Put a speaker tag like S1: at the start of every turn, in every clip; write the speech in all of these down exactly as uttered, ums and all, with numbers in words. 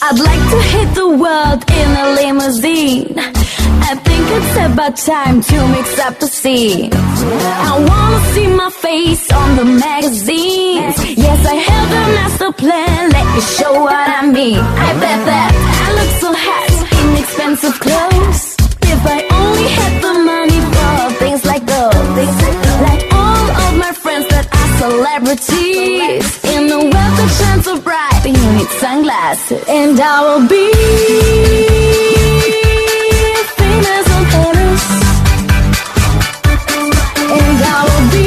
S1: I'd like to hit the world in a limousine. I think it's about time to mix up the scene. I wanna see my face on the magazines. Yes, I have a master plan, let me show what I mean. I bet that I look so hot in expensive clothes. If I only had the money for things like those. Like all of my friends that are celebrities. In the world that shines so bright, you need sunglasses. And I will be famous in Paris. And I will be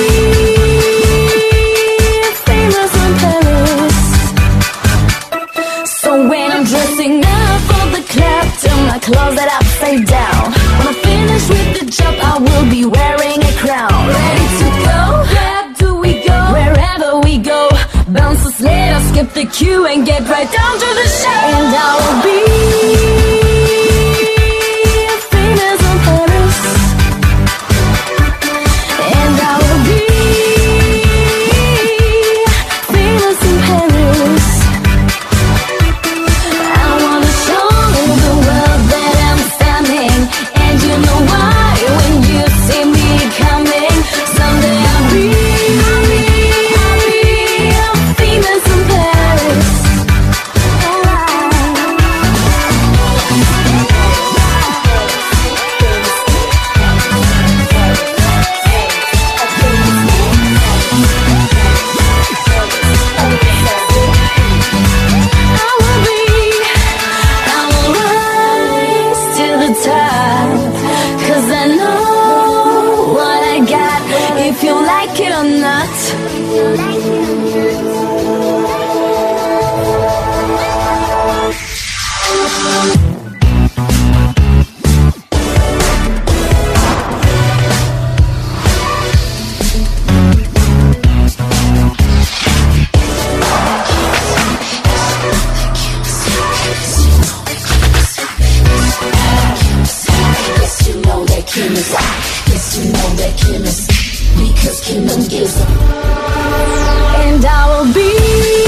S1: famous in Paris. So when I'm dressing up for the club, turn my closet upside down. When I finish with the job, I will be wearing a crown. Ready to go? Where do we go? Wherever we go. Bounce the sled, I'll skip the queue and get right down to the show. And I will be famous in Paris. And I will be famous in Paris. I wanna show the world that I'm standing. And you know why when you see me coming. Someday I'll be, I'll be, I'll be famous in Paris. I will be, I will rise to the top. 'Cause I know what I got. If you like it or not.
S2: Yes, you know that Kim is Yes, you know that Kim is Because Kim don't give a
S1: And I will be